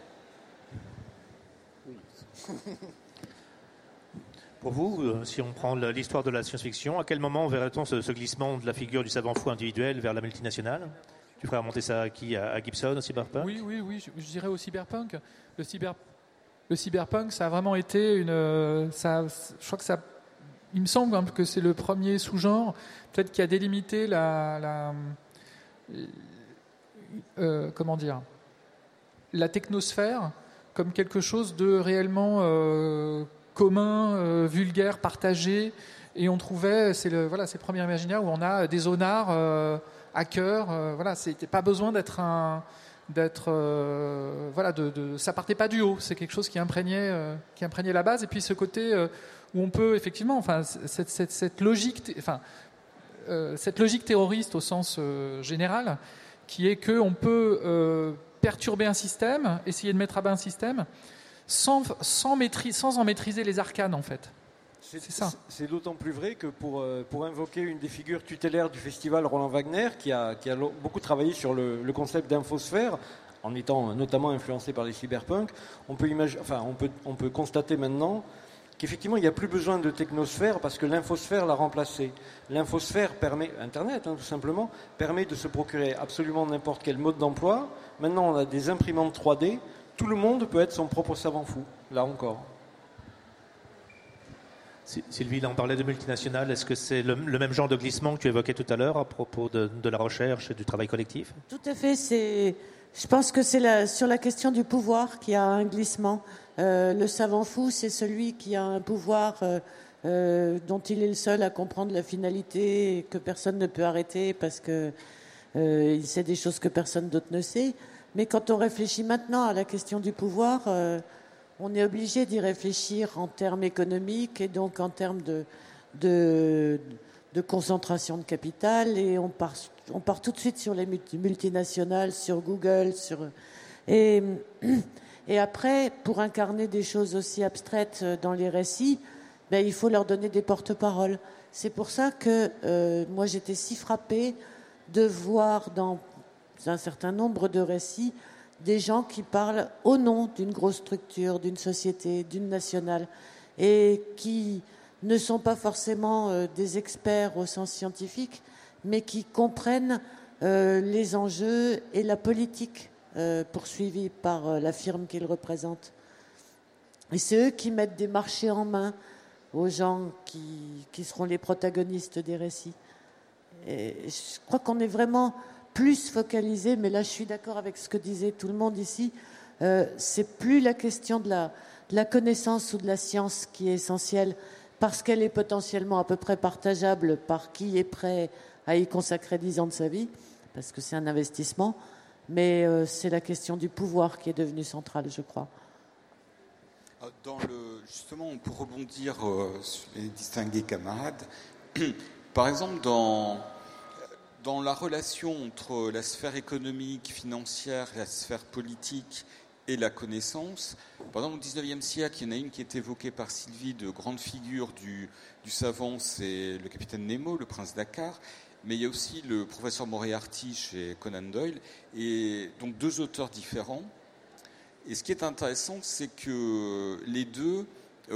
Pour vous, si on prend l'histoire de la science-fiction, à quel moment verrait-on ce glissement de la figure du savant fou individuel vers la multinationale ? Tu ferais remonter ça à qui ? À Gibson, au cyberpunk ? Oui, je dirais au cyberpunk. Le cyberpunk, ça a vraiment été je crois que il me semble que c'est le premier sous-genre, peut-être qui a délimité la technosphère comme quelque chose de réellement commun, vulgaire, partagé. Et on trouvait, c'est le premier imaginaire où on a des zonards, hackers. C'était pas besoin ça partait pas du haut. C'est quelque chose qui imprégnait la base. Et puis ce côté où on peut effectivement, cette logique terroriste au sens général, qui est que on peut perturber un système, essayer de mettre à bas un système, sans en maîtriser les arcanes, en fait. C'est ça. C'est d'autant plus vrai que pour invoquer une des figures tutélaires du festival, Roland Wagner, qui a beaucoup travaillé sur le concept d'infosphère, en étant notamment influencé par les cyberpunks, on peut constater maintenant qu'effectivement, il n'y a plus besoin de technosphère parce que l'infosphère l'a remplacé. L'infosphère permet, Internet tout simplement, permet de se procurer absolument n'importe quel mode d'emploi. Maintenant, on a des imprimantes 3D. Tout le monde peut être son propre savant fou, là encore. Sylvie, là on parlait de multinationales. Est-ce que c'est le même genre de glissement que tu évoquais tout à l'heure à propos de la recherche et du travail collectif ? Tout à fait. Je pense que c'est sur la question du pouvoir qu'il y a un glissement. Le savant fou, c'est celui qui a un pouvoir dont il est le seul à comprendre la finalité et que personne ne peut arrêter parce que il sait des choses que personne d'autre ne sait. Mais quand on réfléchit maintenant à la question du pouvoir, on est obligé d'y réfléchir en termes économiques et donc en termes de concentration de capital. Et on part tout de suite sur les multinationales, sur Google, et après, pour incarner des choses aussi abstraites dans les récits, il faut leur donner des porte-paroles. C'est pour ça que moi j'étais si frappée de voir dans un certain nombre de récits des gens qui parlent au nom d'une grosse structure, d'une société, d'une nationale, et qui ne sont pas forcément des experts au sens scientifique, mais qui comprennent les enjeux et la politique poursuivis par la firme qu'ils représentent. Et c'est eux qui mettent des marchés en main aux gens qui seront les protagonistes des récits. Et je crois qu'on est vraiment plus focalisé, mais là je suis d'accord avec ce que disait tout le monde ici, c'est plus la question de la connaissance ou de la science qui est essentielle, parce qu'elle est potentiellement à peu près partageable par qui est prêt à y consacrer 10 ans de sa vie, parce que c'est un investissement, mais c'est la question du pouvoir qui est devenue centrale, je crois. Justement, pour rebondir sur les distingués camarades, par exemple, dans la relation entre la sphère économique, financière, la sphère politique et la connaissance, par exemple, au XIXe siècle, il y en a une qui est évoquée par Sylvie, de grande figure du savant, c'est le capitaine Nemo, le prince Dakkar, mais il y a aussi le professeur Moriarty chez Conan Doyle, et donc 2 auteurs différents. Et ce qui est intéressant, c'est que les deux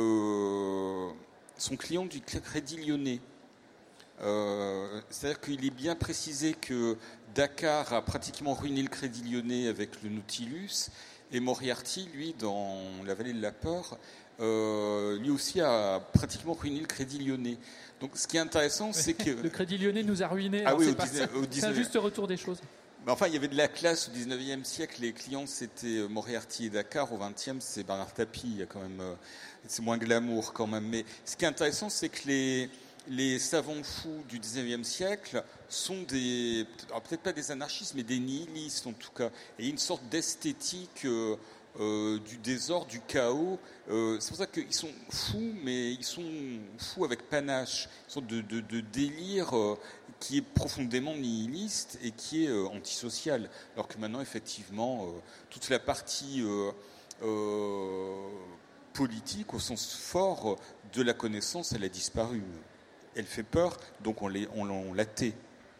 sont clients du Crédit Lyonnais. C'est-à-dire qu'il est bien précisé que Dakkar a pratiquement ruiné le Crédit Lyonnais avec le Nautilus, et Moriarty, lui, dans La Vallée de la Peur, lui aussi a pratiquement ruiné le Crédit Lyonnais. Donc ce qui est intéressant, c'est que... Le Crédit Lyonnais nous a ruinés. Ah oui, c'est un juste retour des choses. Mais enfin, il y avait de la classe au 19e siècle. Les clients, c'était Moriarty et Dakkar. Au 20e, c'est Bernard Tapie. Il y a quand même, c'est moins glamour quand même. Mais ce qui est intéressant, c'est que les savants fous du 19e siècle sont peut-être pas des anarchistes, mais des nihilistes en tout cas. Et il y a une sorte d'esthétique du désordre, du chaos. C'est pour ça qu'ils sont fous, mais ils sont fous avec panache. Une sorte de délire qui est profondément nihiliste et qui est antisocial. Alors que maintenant, effectivement, toute la partie politique, au sens fort de la connaissance, elle a disparu. Elle fait peur, donc on la tait.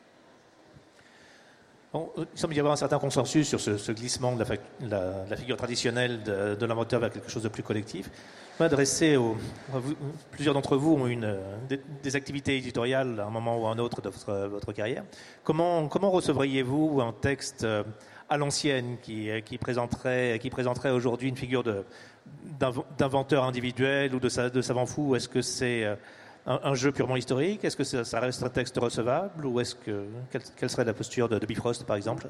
Bon, il semble y avoir un certain consensus sur ce glissement de la figure traditionnelle de l'inventeur vers quelque chose de plus collectif. Je m'adresser plusieurs d'entre vous ont eu des activités éditoriales à un moment ou à un autre de votre carrière. Comment recevriez-vous un texte à l'ancienne qui présenterait aujourd'hui une figure d'inventeur individuel ou de savant fou? Est-ce que c'est un jeu purement historique? Est-ce que ça reste un texte recevable? Ou quelle serait la posture de Bifrost, par exemple?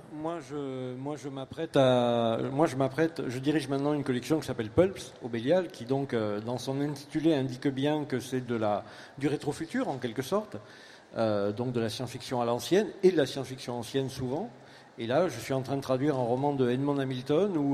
Je dirige maintenant une collection qui s'appelle Pulps, au Bélial, qui donc, dans son intitulé, indique bien que c'est du rétrofutur, en quelque sorte, donc de la science-fiction à l'ancienne, et de la science-fiction ancienne souvent. Et là, je suis en train de traduire un roman de Edmond Hamilton où...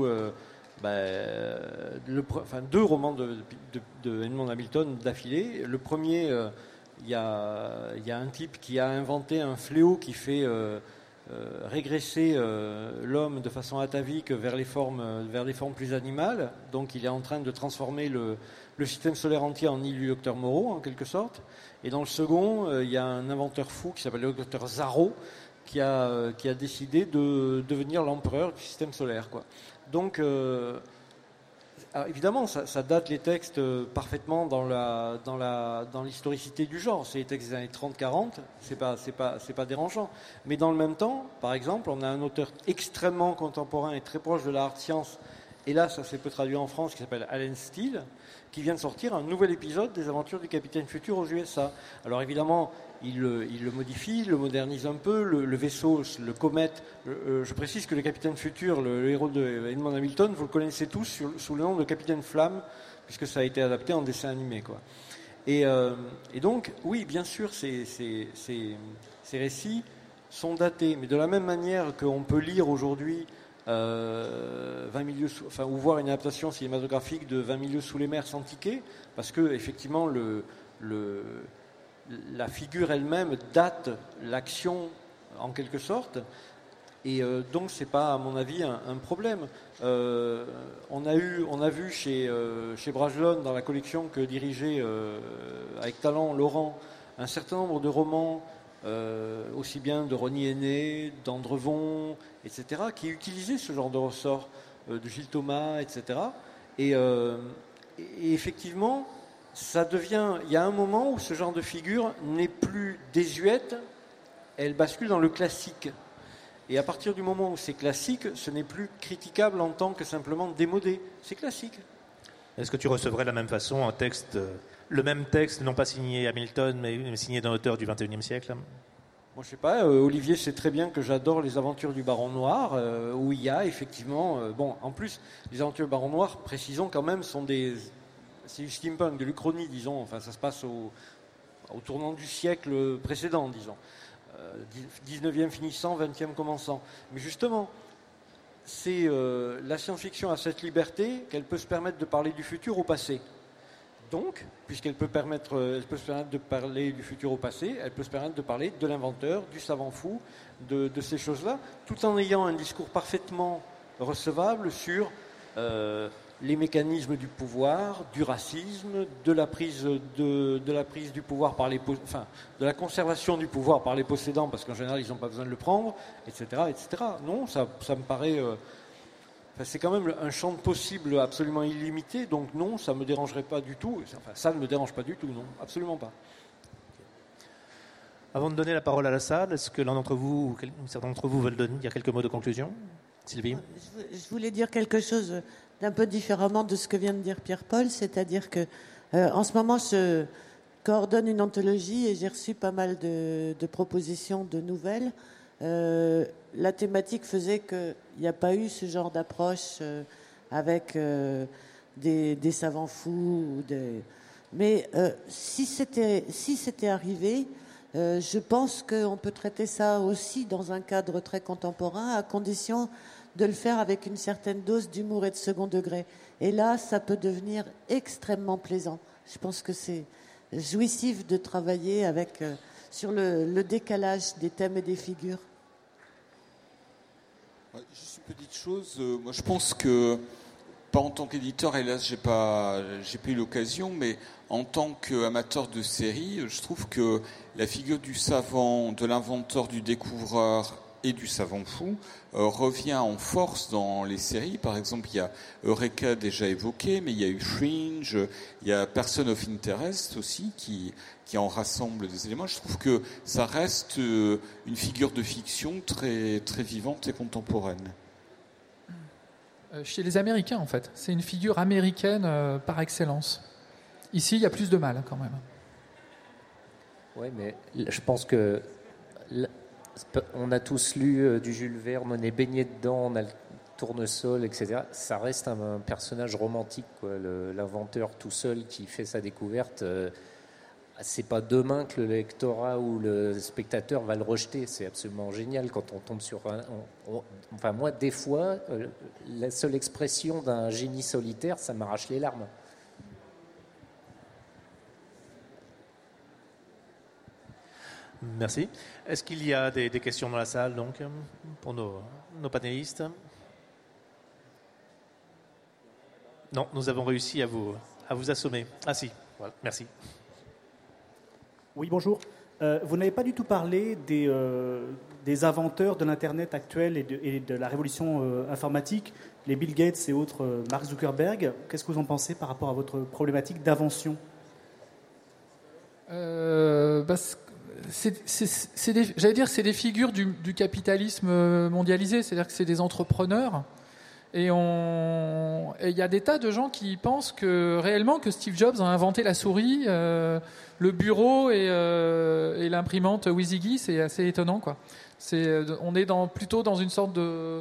2 romans de Edmond Hamilton d'affilée. Le premier, il y a un type qui a inventé un fléau qui fait régresser l'homme de façon atavique vers des formes plus animales. Donc il est en train de transformer le système solaire entier en île du docteur Moreau, en quelque sorte. Et dans le second, il y a un inventeur fou qui s'appelle le docteur Zarro, qui a décidé de devenir l'empereur du système solaire, quoi. Donc, alors évidemment, ça date les textes parfaitement dans l'historicité du genre. C'est les textes des années 30-40, c'est pas dérangeant. Mais dans le même temps, par exemple, on a un auteur extrêmement contemporain et très proche de la hard science, et là, ça s'est peu traduit en France, qui s'appelle Allen Steele, qui vient de sortir un nouvel épisode des aventures du Capitaine Futur aux USA. Alors évidemment, il le modifie, il le modernise un peu, le vaisseau, le comète. Je précise que le Capitaine Futur, le héros de Edmond Hamilton, vous le connaissez tous sous le nom de Capitaine Flamme, puisque ça a été adapté en dessin animé, quoi. Et donc, oui, bien sûr, ces récits sont datés, mais de la même manière qu'on peut lire aujourd'hui 20 milieux ou voir une adaptation cinématographique de 20 milieux sous les mers sans ticket, parce que effectivement la figure elle-même date l'action en quelque sorte, et donc c'est pas à mon avis un problème. On a vu chez Brajlon, dans la collection que dirigeait avec talent Laurent, un certain nombre de romans, aussi bien de Ronnie Henné, d'Andrevon, etc., qui utilisaient ce genre de ressort, de Gilles Thomas, etc. Et effectivement, il y a un moment où ce genre de figure n'est plus désuète, elle bascule dans le classique. Et à partir du moment où c'est classique, ce n'est plus critiquable en tant que simplement démodé. C'est classique. Est-ce que tu recevrais de la même façon le même texte, non pas signé Hamilton, mais signé d'un auteur du XXIe siècle? Moi, je sais pas, Olivier sait très bien que j'adore les aventures du Baron Noir, où il y a effectivement... en plus, les aventures du Baron Noir, précisons quand même, c'est du steampunk, de l'Uchronie, disons. Enfin, ça se passe au tournant du siècle précédent, disons. 19e finissant, 20e commençant. Mais justement, c'est la science-fiction a cette liberté qu'elle peut se permettre de parler du futur au passé. Donc, puisqu'elle peut se permettre de parler du futur au passé, elle peut se permettre de parler de l'inventeur, du savant fou, de ces choses-là, tout en ayant un discours parfaitement recevable sur les mécanismes du pouvoir, du racisme, de la prise du pouvoir par de la conservation du pouvoir par les possédants, parce qu'en général ils n'ont pas besoin de le prendre, etc., etc. Non, ça me paraît. C'est quand même un champ de possible absolument illimité, donc non, ça ne me dérangerait pas du tout. Enfin, ça ne me dérange pas du tout, non, absolument pas. Avant de donner la parole à la salle, est-ce que l'un d'entre vous, ou certains d'entre vous veulent dire quelques mots de conclusion ? Sylvie ? Je voulais dire quelque chose d'un peu différemment de ce que vient de dire Pierre-Paul, c'est-à-dire que en ce moment, je coordonne une anthologie et j'ai reçu pas mal de propositions de nouvelles. La thématique faisait qu'il n'y a pas eu ce genre d'approche avec des savants fous. Mais si c'était arrivé, je pense qu'on peut traiter ça aussi dans un cadre très contemporain, à condition de le faire avec une certaine dose d'humour et de second degré. Et là, ça peut devenir extrêmement plaisant. Je pense que c'est jouissif de travailler avec, sur le décalage des thèmes et des figures. Juste une petite chose, moi je pense que, pas en tant qu'éditeur, hélas j'ai pas eu l'occasion, mais en tant qu'amateur de série, je trouve que la figure du savant, de l'inventeur, du découvreur et du savant fou revient en force dans les séries. Par exemple, il y a Eureka déjà évoqué, mais il y a eu Fringe, il y a Person of Interest aussi qui en rassemble des éléments. Je trouve que ça reste une figure de fiction très, très vivante et contemporaine. Chez les Américains, en fait. C'est une figure américaine par excellence. Ici, il y a plus de mal, quand même. Oui, mais je pense que on a tous lu du Jules Verne, on est baigné dedans, on a le tournesol, etc. Ça reste un personnage romantique, quoi. L'inventeur tout seul qui fait sa découverte, c'est pas demain que le lectorat ou le spectateur va le rejeter. C'est absolument génial quand on tombe sur enfin, moi, des fois, la seule expression d'un génie solitaire, ça m'arrache les larmes. Merci. Est-ce qu'il y a des questions dans la salle, donc, pour nos panélistes ? Non, nous avons réussi à vous assommer. Ah si, voilà, merci. Oui, bonjour. Vous n'avez pas du tout parlé des inventeurs de l'Internet actuel et de la révolution informatique, les Bill Gates et autres, Mark Zuckerberg. Qu'est-ce que vous en pensez par rapport à votre problématique d'invention ? C'est des figures du capitalisme mondialisé, c'est-à-dire que c'est des entrepreneurs. Et il y a des tas de gens qui pensent réellement que Steve Jobs a inventé la souris, le bureau et l'imprimante WYSIWYG. C'est assez étonnant, quoi. On est plutôt dans une sorte de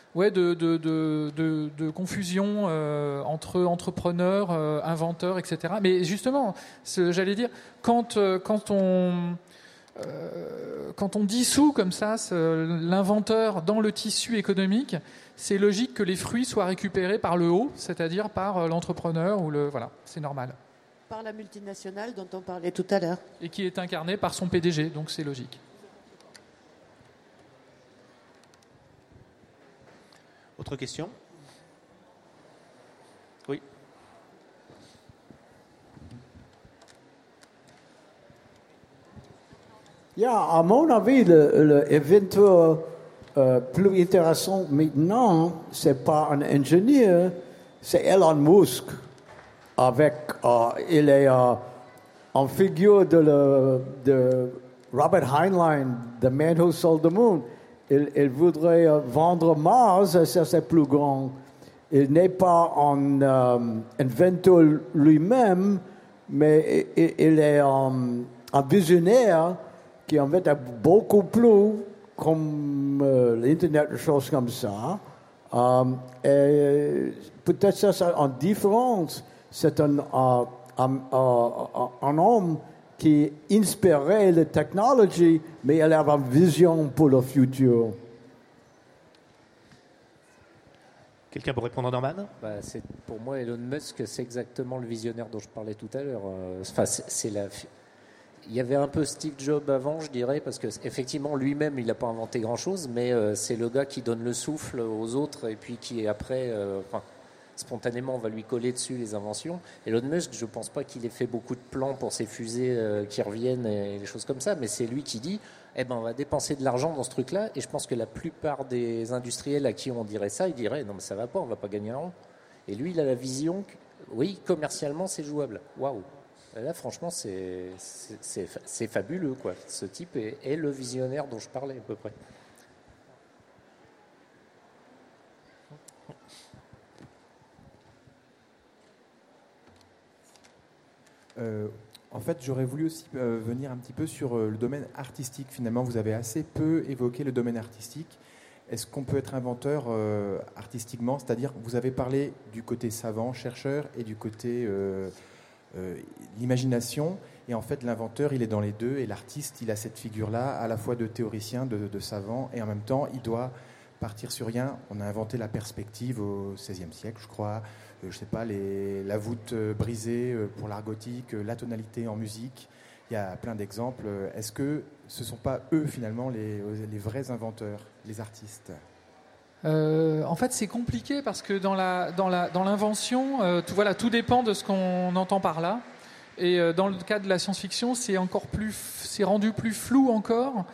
confusion entre entrepreneurs, inventeurs, etc. Mais justement, j'allais dire, quand on dissout comme ça l'inventeur dans le tissu économique, c'est logique que les fruits soient récupérés par le haut, c'est-à-dire par l'entrepreneur voilà, c'est normal. Par la multinationale dont on parlait tout à l'heure. Et qui est incarnée par son PDG, donc c'est logique. Autre question ? Oui. À mon avis, l'inventeur plus intéressant maintenant, c'est pas un ingénieur, c'est Elon Musk. Il est en figure de Robert Heinlein, The Man Who Sold the Moon. Il voudrait vendre Mars, ça c'est plus grand. Il n'est pas un inventeur lui-même, mais il est un visionnaire qui en fait est beaucoup plus comme l'Internet, des choses comme ça. Et peut-être ça en différence, c'est un homme qui inspirait la technologie, mais il avait une vision pour le futur. Quelqu'un pour répondre, Norman? Pour moi, Elon Musk, c'est exactement le visionnaire dont je parlais tout à l'heure. Il y avait un peu Steve Jobs avant, je dirais, parce qu'effectivement, lui-même, il n'a pas inventé grand-chose, mais c'est le gars qui donne le souffle aux autres et puis qui, après, spontanément, on va lui coller dessus les inventions. Elon Musk, je ne pense pas qu'il ait fait beaucoup de plans pour ses fusées qui reviennent et des choses comme ça, mais c'est lui qui dit on va dépenser de l'argent dans ce truc-là. Et je pense que la plupart des industriels à qui on dirait ça, ils diraient non, mais ça ne va pas, on ne va pas gagner un rond. Et lui, il a la vision que, oui, commercialement, c'est jouable. Waouh! Là, franchement, c'est fabuleux, quoi. Ce type est le visionnaire dont je parlais, à peu près. En fait, j'aurais voulu aussi venir un petit peu sur le domaine artistique. Finalement, vous avez assez peu évoqué le domaine artistique. Est-ce qu'on peut être inventeur artistiquement? C'est-à-dire, vous avez parlé du côté savant, chercheur, et du côté l'imagination. Et en fait, l'inventeur, il est dans les deux. Et l'artiste, il a cette figure-là, à la fois de théoricien, de savant, et en même temps, il doit partir sur rien. On a inventé la perspective au XVIe siècle, je crois. Je sais pas, la voûte brisée pour l'art gothique, la tonalité en musique. Il y a plein d'exemples. Est-ce que ce ne sont pas eux, finalement, les vrais inventeurs, les artistes? En fait, c'est compliqué parce que dans l'invention, tout dépend de ce qu'on entend par là. Et dans le cas de la science-fiction, c'est rendu plus flou encore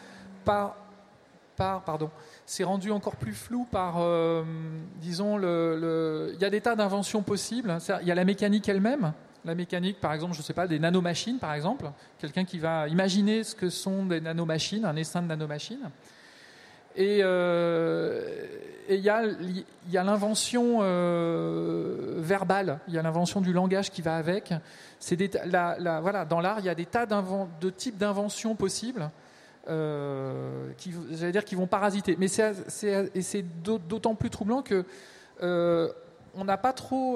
c'est rendu encore plus flou par, disons, il y a des tas d'inventions possibles. Il y a la mécanique elle-même. La mécanique, par exemple, je ne sais pas, des nanomachines, par exemple. Quelqu'un qui va imaginer ce que sont des nanomachines, un essaim de nanomachines. Et il y a l'invention verbale, il y a l'invention du langage qui va avec. Dans l'art, il y a des tas de types d'inventions possibles. Qui vont parasiter. Mais c'est d'autant plus troublant que on n'a pas trop,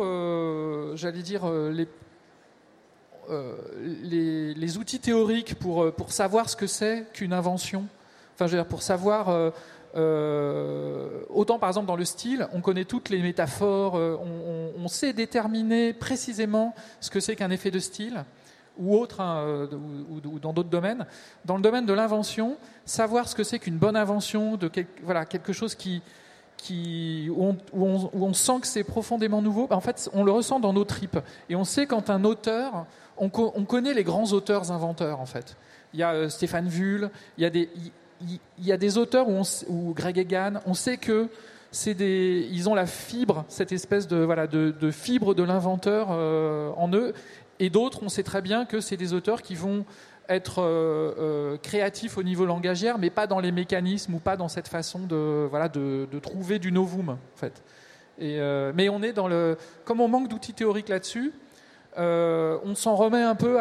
les outils théoriques pour savoir ce que c'est qu'une invention. Enfin, pour savoir. Autant par exemple dans le style, on connaît toutes les métaphores, on sait déterminer précisément ce que c'est qu'un effet de style. Ou autre, ou dans d'autres domaines. Dans le domaine de l'invention, savoir ce que c'est qu'une bonne invention, quelque chose où on sent que c'est profondément nouveau, en fait, on le ressent dans nos tripes. Et on sait quand un auteur, on connaît les grands auteurs inventeurs, en fait. Il y a Stéphane Vull, il y a des auteurs ou Greg Egan, on sait que ils ont la fibre, cette espèce de fibre de l'inventeur en eux. Et d'autres, on sait très bien que c'est des auteurs qui vont être créatifs au niveau langagière, mais pas dans les mécanismes ou pas dans cette façon de trouver du novum, en fait. Mais on est comme on manque d'outils théoriques là-dessus, on s'en remet un peu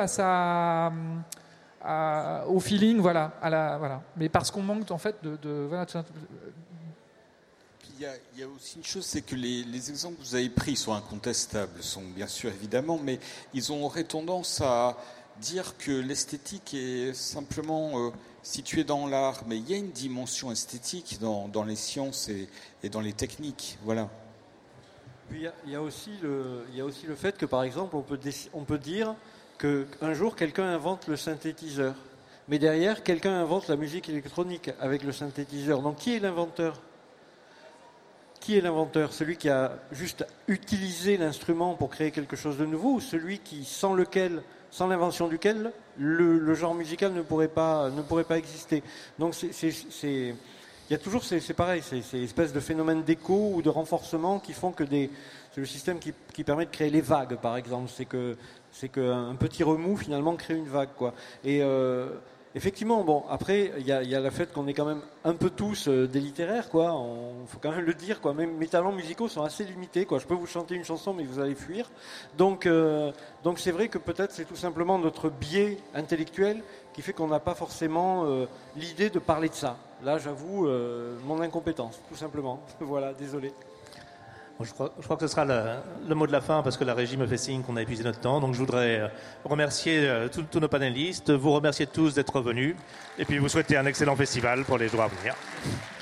au feeling, Mais parce qu'on manque en fait Il y a aussi une chose, c'est que les exemples que vous avez pris sont incontestables, sont bien sûr évidemment, mais ils auraient tendance à dire que l'esthétique est simplement située dans l'art, mais il y a une dimension esthétique dans les sciences et dans les techniques, voilà. Puis il y a aussi le fait que par exemple on peut dire qu'un jour quelqu'un invente le synthétiseur, mais derrière quelqu'un invente la musique électronique avec le synthétiseur. Donc qui est l'inventeur ? Qui est l'inventeur? Celui qui a juste utilisé l'instrument pour créer quelque chose de nouveau, ou celui sans l'invention duquel le genre musical ne pourrait pas exister? Donc il y a toujours c'est pareil, ces espèces de phénomènes d'écho ou de renforcement qui font que c'est le système qui permet de créer les vagues, par exemple. C'est qu'un petit remous finalement crée une vague, quoi. Et Effectivement, bon, après, il y a le fait qu'on est quand même un peu tous des littéraires, quoi. Faut quand même le dire, quoi. Même mes talents musicaux sont assez limités, quoi. Je peux vous chanter une chanson, mais vous allez fuir. Donc c'est vrai que peut-être c'est tout simplement notre biais intellectuel qui fait qu'on n'a pas forcément l'idée de parler de ça. Là, j'avoue mon incompétence, tout simplement. Voilà, désolé. Je crois que ce sera le mot de la fin parce que la régie me fait signe qu'on a épuisé notre temps. Donc je voudrais remercier tous nos panélistes, vous remercier tous d'être venus et puis vous souhaiter un excellent festival pour les jours à venir.